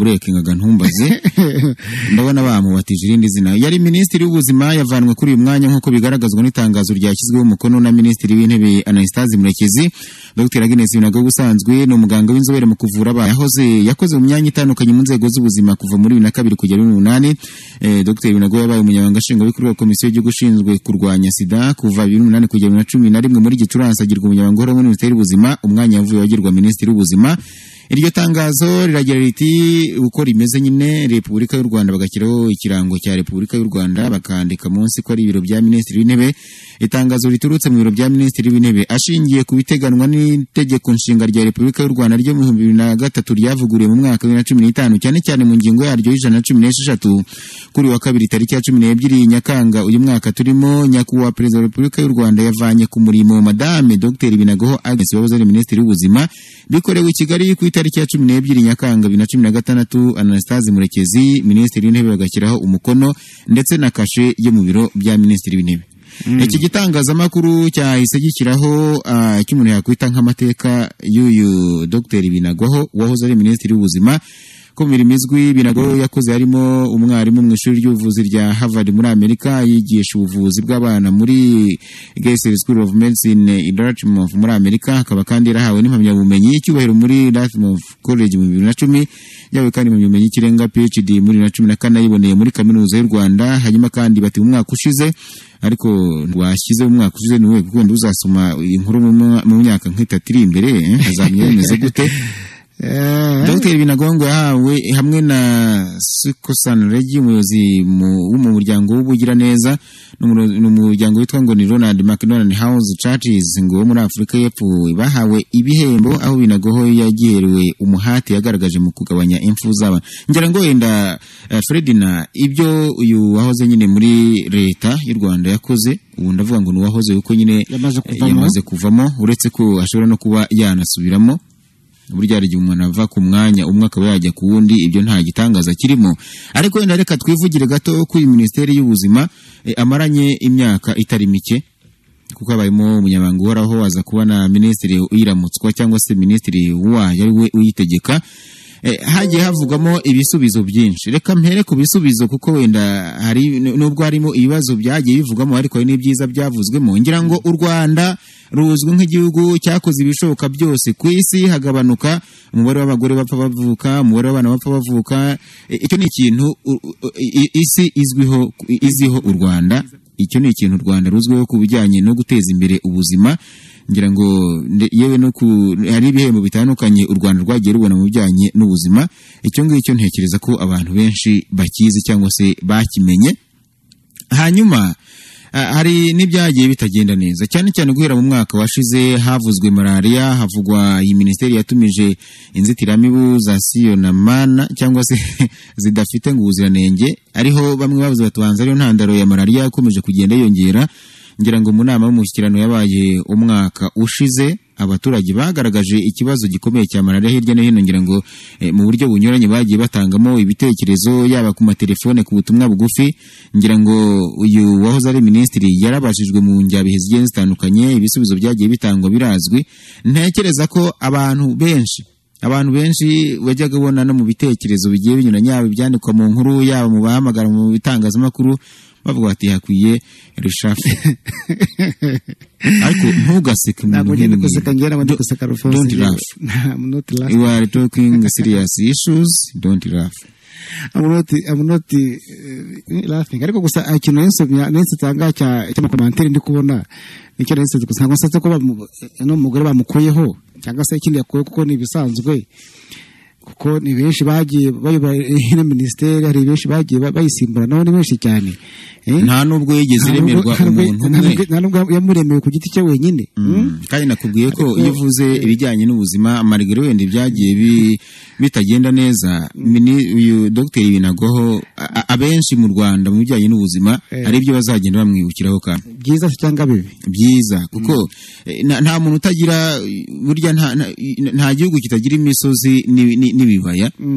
burekingaga ntumbaze ndabona bamubatije irindi zina. Yari Minisitiri w'Ubuzima yavanwe kuri uyu mwanya nk'uko bigaragazwa n'itangazo ryashyizweho umukono na Minisitiri w'Intebe Anastase Murekezi. Dr. Agnes Binagwaho usanzwe ni umuganga w'inzobere mu kuvura abantu yakoze mu myanya itandukanye mu nzego z'ubuzima kuva muri 2002 kugera 2008. Dr. Binagwaho yabaye umunyamabanga nshingwabikorwa wa Komisiyo y'igihugu ishinzwe kurwanya sida kuva 2008 kugera 2011. Muri Gicurasi agirwa umunyamabanga uhoraho muri Minisiteri y'Ubuzima, umwanya yavuye wagirwa Minisitiri w'Ubuzima. Iryo tangazo riragira riti uko rimeze nyine Repubulika y'u Rwanda bagashyiraho ikirango cya Repubulika y'u Rwanda bakandika munsi ko ari ibiro bya Minisitiri w'Intebe. Itangazo riturutse mu biro bya Minisitiri w'Intebe ashingiye ku biteganwa n'itegeko nshinga rya Repubulika y'u Rwanda ryo mu 2003 ryavuguriwe mu mwaka wa 2015 cyane cyane mu ngingo yaryo y'116 kuri wa kabiri tariki ya 12 Nyakanga uyu mwaka turimo. Nyakubahwa Perezida wa Repubulika y'u Rwanda yavanye ku murimo Madame Dr. Binagwaho Agnes wahoze ari Minisitiri w'Ubuzima, bikorewe i Kigali ku itariki ya 12 Nyakanga 2016. Anastase Murekezi Minisitiri w'Intebe bagashyiraho umukono ndetse na kashe yo mu biro bya Minisitiri w'Intebe. Iki gitangazamakuru cyahise gikiraho cy'umuntu yakwita nk'amateka y'uyu Dr. Binagwaho wahoze ari Minisitiri w'Ubuzima. Ko mirimo izwi Binagwaho yakoze harimo umwarimu mu ishuri ry'ubuvuzi rya Harvard muri Amerika, yigisha ubuvuzi bw'abana muri Geisel School of Medicine in Dartmouth muri Amerika. Akaba kandi yarahawe n'impamyabumenyi y'icyubahiro muri Dartmouth College mu 2010, yawe kandi impamyabumenyi y'ikirenga PhD muri 2014 yiboneye muri Kaminuza y'u Rwanda. Hanyuma kandi bati umwaka ushize, ariko washyize umwaka ushize niwe kuko nduzasoma inkuru mu myaka nk'itatu iri imbere azamye yemeze gute. Dr. Binagwaho yahawe hamwe na Sikosan Regi umuyobozi mu muryango w'ubugiraneza n'umuryango witwa ngo ni Ronald McDonald House Charities ngo muri Afurika y'Epfo, bahawe ibihembo aho Binagwaho yagiherewe umuhati yagaragaje mu kugabanya impfu z'aba. Ngira ngo wenda Fredina ibyo uyu wahoze nyine muri leta y'u Rwanda yakoze, ubu ndavuga ngo nuwahoze uko nyine yamaze kuvamo, uretse ko ashobora no kuba yanasubiramo. Burya ari umuntu ava ku mwanya umwe akaba yajya ku wundi, ibyo nta gitangaza kirimo. Ariko wenda reka twivugire gato kuri Minisiteri y'Ubuzima amaranye imyaka itari mike, kuko abayemo umunyamabanga uhoraho waza kuba na Minisitiri uyiramutswa cyangwa se Minisitiri wayo ari we uyitegeka. Hagiye havugamo ibisubizo byinshi. Reka mpere ku bisubizo kuko wenda hari nubwo harimo ibibazo byagiye bivugamo ariko hari n'ibyiza byavuzwemo. Ngira ngo u Rwanda ruzwi nk'igihugu cyakoze ibishoboka byose ku isi hagabanuka umubare w'abagore bapfa bavuka, umubare w'abana bapfa bavuka. Icyo ni ikintu isi iziho u Rwanda. Icyo ni ikintu u Rwanda ruzwiho ku bijyanye no guteza imbere ubuzima. Ngira ngo yewe no hari ibihembo bitandukanye u Rwanda rwagiye rubona mu bijyanye n'ubuzima. Icyo ngicyo ntekereza ko abantu benshi bakizi cyangwa se bakimenye. Hanyuma hari n'ibyagiye bitagenda neza, cyane cyane guhera mu mwaka washize havuzwe malaria, havugwa iyi Minisiteri yatumije inzitiramibu za Siyonamana cyangwa se zidafite ngo ubuziranenge, ariho bamwe bavuze batubanza ariyo ntandaro ya malaria yakomeje kugenda yongera. Ngira ngo mu nama y'umushyikirano yabaye umwaka ushize abaturage bagaragaje ikibazo gikomeye cya malaria hirya no hino. Ngira ngo mu buryo bunyuranye bagiye batangamo ibitekerezo yaba ku matelefone, ku butumwa bugufi. Ngira ngo uyu wahoze ari Minisitiri yarabashijwe mu njyabihe zigiye zitandukanye, ibisubizo byagiye bitangwa birazwi. Ntekereza ko abantu benshi bajyaga bona no mu bitekerezo bigiye binyuranye, yaba ibyandikwa mu nkuru, yaba mu bahamagara mu bitangazamakuru, bavuga bati hakwiye reshafu. Ariko ntugaseke mu don't laugh. You are talking serious issues, don't laugh. I'm not laughing. Ariko gusa ikintu nense tanga cya makomantere ndi kubona nicyo nense gusa ngo satse ko no mugore bamukoyeho cyangwa se ikindi yakoye kuko ni bisanzwe, kuko ni benshi bagiye bayoba ino Minisiteri, hari benshi bagiye bayisimbura naho ni benshi cyane. Nta nubwo yigeze remerwa umuntu nta nubwo yamuremewe ku giti cye wenyine. Kandi nakubwiye ko iyo uvuze ibijyanye n'ubuzima amarigero wenda byagiye bitagenda neza, uyu Dr. Binagwaho abenshi mu Rwanda mu bijyanye n'ubuzima hari ibyo bazagenda bamwibukiraho kandi byiza cyangwa bibi. Byiza kuko nta muntu utagira, burya nta gihugu kitagira imisozi n'ibibaya.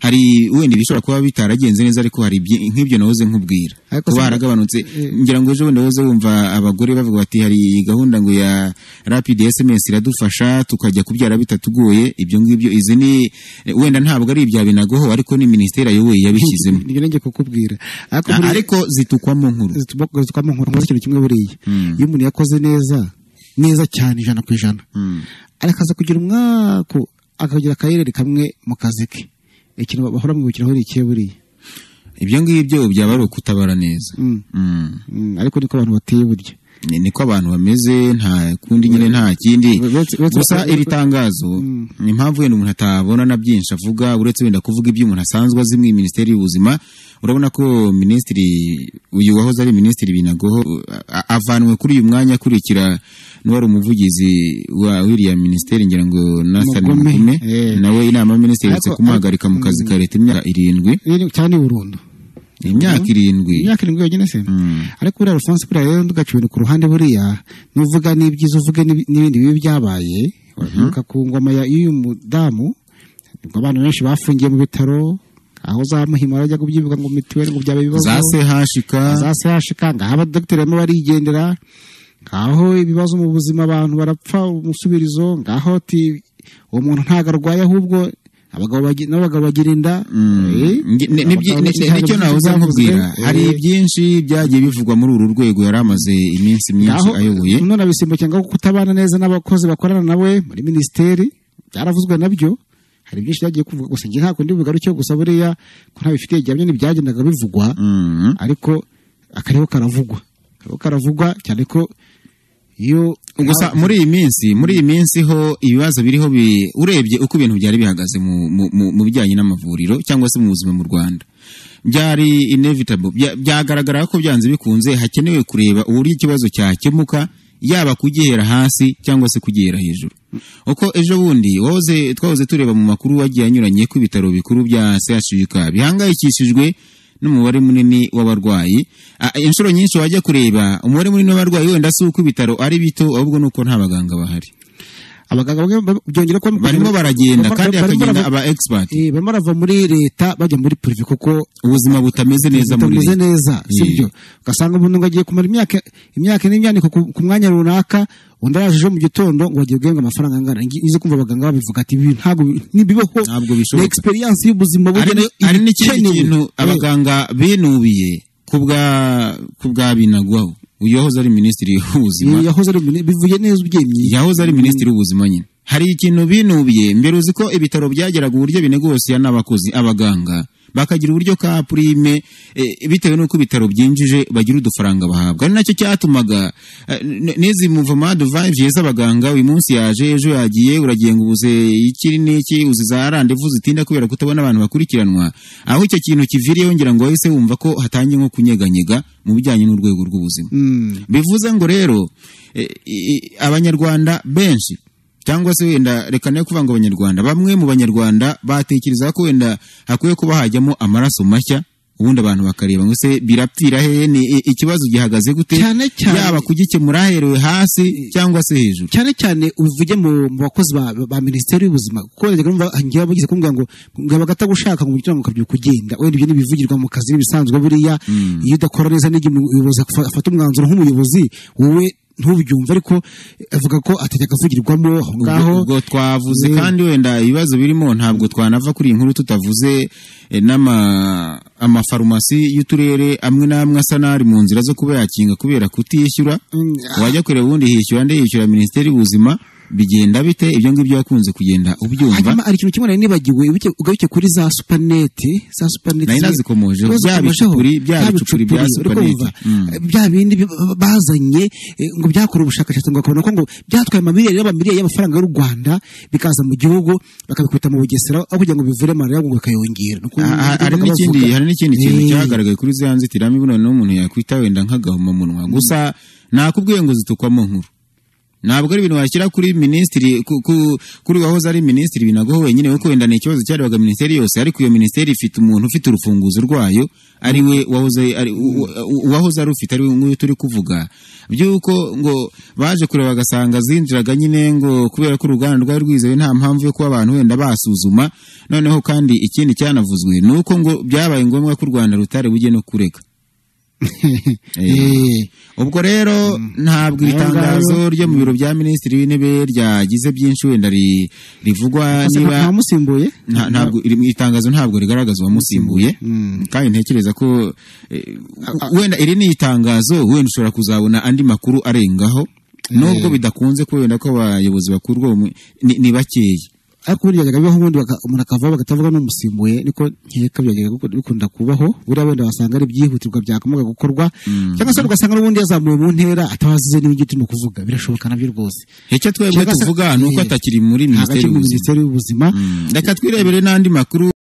hari wenda bishobora kuba bitaragenze neza ariko hari nk'ibyo nahoze nkubwira kuba haragabanutse ngira ngo ejo wenda woze wumva abagore bavuga bati hari gahunda ngo ya rapid SMS iradufasha tukajya kubyara bitatugoye ibyo ngibyo izi ni wenda ntabwo ari ibya binagoho ariko ni ministeri ayoboye yabishyizemo nibyo nenge kukubwira ariko zitukwamo nkuru ikintu kimwe buriya iyo umuntu yakoze neza cyane 100%, arakaza kugira umwaka akagira akayerere kamwe mu kazi ke, ikintu bahora mwibukiraho ari ikihe buriya? Ibyo ngibyo byaba ari ukutabara neza. Ariko niko abantu bateye burya, niko abantu bameze, nta kundi nyine nta kindi. Gusa iri tangazo ni impamvu wenda umuntu atabona na byinshi avuga uretse wenda kuvuga ibyo umuntu asanzwe azi mu Minisiteri y'Ubuzima. Urabona ko Minisitiri uyu wahoze ari Minisitiri Binagoho avanwe kuri uyu mwanya kurikira n'uwari umuvugizi wa wiriya Minisiteri ngira ngo Nathan Mukume, nawe inama Minisitiri yatse kumuhagarika mu kazi ka leta imyaka 7 cyane burundu. Imyaka 7 yonyine se. Ariko buriya Alphonse buriya rero ndugacibintu ku ruhande buriya nuvuga n'ibyiza uvuge n'ibindi bibi byabaye. Wavuga ku ngoma y'uyu mudamu ngo abantu benshi bafungiye mu bitaro, aho za Muhima bajya kubyivuga ngo mituweli ngo byabe bibazo, za CHK ngaba docteur barimo barigendera, ngaho ibibazo mu buzima abantu barapfa umusubirizo, ngaho ti uwo muntu ntago arwaye ahubwo abagabo bagira inda. Nicyo nahoze nkubwira, hari byinshi byagiye bivugwa muri uru rwego yari amaze iminsi myinshi ayoboye. None abisimbukiye ngo kutabana neza n'abakozi bakorana nawe muri ministeri byaravuzwe nabyo. Hari byinshi byagiye kuvuga, gusa ngi nta kundi bigaruke gusa buriya ko ntabifitiye gihamya n'ibyagendaga bivugwa, ariko akariho karavugwa cyane ko iyo gusa muri iyi minsi ho ibibazo biriho urebye uko ibintu byari bihagaze mu bijyanye n'amavuriro cyangwa se mu buzima mu Rwanda, byari inevitable, byagaragara ko byanze bikunze hakenewe kureba uburyo ikibazo cyakemuka, yaba kugihera hasi cyangwa se kugihera hejuru. Uko ejo bundi twahoze tureba mu makuru wagiye anyuranye ko ibitaro bikuru bya CHUK bihangayikishijwe n'umubare munini w'abarwayi. Inshuro nyinshi wajya kureba umubare munini w'abarwayi wenda si uko ibitaro ari bito, ahubwo nuko nta baganga bahari. Abaganga byongera ko barimo baragenda kandi akagenda aba expert bamarava muri leta bajya muri privé kuko ubuzima butameze neza muri leta, sibyo? Ugasanga umuntu ngo agiye kumara imyaka n'imyaniko ku mwanya runaka, undi araje mu gitondo ngo agiye guhenga amafaranga angana. Izo kumva abaganga babivuga ati ibi ntabwo nibibaho, na experience y'ubuzima ari n'ikindi kintu abaganga binubiye kubwa Binagwaho. Uyu yahoze ari Minisitiri w'Ubuzima, bivuye neza ubyemye, yahoze ari Minisitiri w'Ubuzima nyine. Hari ikintu binubiye, mbere uzi ko ibitaro byageraga uburyo binegosiya n'abakozi abaganga bakagira uburyo ka prime bitewe nuko ibitaro byinjije bagira udufaranga bahabwa. Ari nacyo cyatumaga nezi movement de vibes y'abaganga uyu munsi yaje ejo yagiye, uragiye ngo ubuze ikiri n'iki, uziza rendezvous zitinda kubera kutabona abantu bakurikiranwa. Aho icyo kintu kiviriye ngira ngo wese wumva ko hatangiye nko kunyeganyega mu bijyanye n'urwego rw'ubuzima. Bivuze ngo rero abanyarwanda benshi cyangwa se wenda reka ne kuvuga ngo abanyarwanda bamwe mu banyarwanda batekereza ko wenda hakwiye kuba hajyamo amaraso mashya, ubundi abantu bakareba ngo se birapfira hehe, ni ikibazo gihagaze gute, yaba kugikemura herewe hasi cyangwa se hejuru. Cyane uvuge mu bakozi ba Minisiteri y'Ubuzima, kuko ndumva ngiye bagize kumbwira ngo bagata gushaka ngo kugira ngo kabyuka kugenda, wenda ibyo nibivugirwa mu kazi bisanzwe buriya. Iyo udakora neza n'igi umuyobozi afata umwanzuro nk'umuyobozi wowe ntubyumva, ariko avuga ko atajya kavugirwamo aho ngaho. Ubwo twavuze kandi wenda ibibazo birimo ntabwo twanava kuri inkuru tutavuze amafarumasi y'uturere amwe n'amwe asa n'ari mu nzira zo kuba yakinga kubera kutishyura. Wajya kureba ubundi hishyura yishyura Minisiteri y'Ubuzima, bigenda bite? Ibyo ngibyo yakunze kugenda ubyumva. Hanyuma ari ikintu kimwe nibagiwe, ugaruke kuri za Supernet nayo nazikomoje byabicukuri bya Supernet, bya bindi bazanye ngo byakora ubushakashatsi ngo bakabona ko ngo byatwaye amamiliyari y'amafaranga y'u Rwanda bikaza mu gihugu bakabikubita mu Bugesera aho kugira ngo bivure malaria ngo bakayongera. Hari n'ikindi kintu cyagaragaye kuri za nzitiramibu, none n'umuntu yakwita wenda nk'agahomamunwa. Gusa nakubwiye ngo zitukwamo nkuru ntabwo ari ibintu washyira kuri ministry kuri wahoze ari ministry binago wenyine kuko wenda ni ikibazo cyarebaga ministeri yose, ariko iyo ministeri ifite umuntu ufite urufunguzo rwayo ari we wahoze ari ufite, ari we turi kuvuga byuko ngo baje kureba bagasanga zinjiraga nyine ngo kubera ko uruganda rwari rwizewe nta mpamvu yo kuba abantu wenda basuzuma. Noneho kandi ikindi cyanavuzwe nuko ngo byabaye ngombwa ko u Rwanda rutare bujye no kureka. Ubwo rero ntabwo itangazo ryo mu biro bya Minisitiri w'Intebe ryagize byinshi wenda rivugwa niba musimbuye, ntabwo itangazo ntabwo rigaragaza uwamusimbuye, kandi ntekereza ko wenda iri ni itangazo wenda ushobora kuzabona andi makuru arengaho, nubwo bidakunze ko wenda ko abayobozi bakurwa ni bakeya, ariko burya bibaho ubundi umuntu akavaho bagatavuga n'umusimbuye, niko nkeka byajyaga bikunda kubaho. Buriya wenda wasanga ari byihutirwa byakomaga gukorwa, cyangwa se ugasanga n'ubundi yazamuwe mu ntera atabazize n'ibyo turimo kuvuga, birashoboka nabyo rwose. Icyo twebwe tuvuga nuko atakiri muri Minisiteri y'Ubuzima. Reka twirebere n'andi makuru.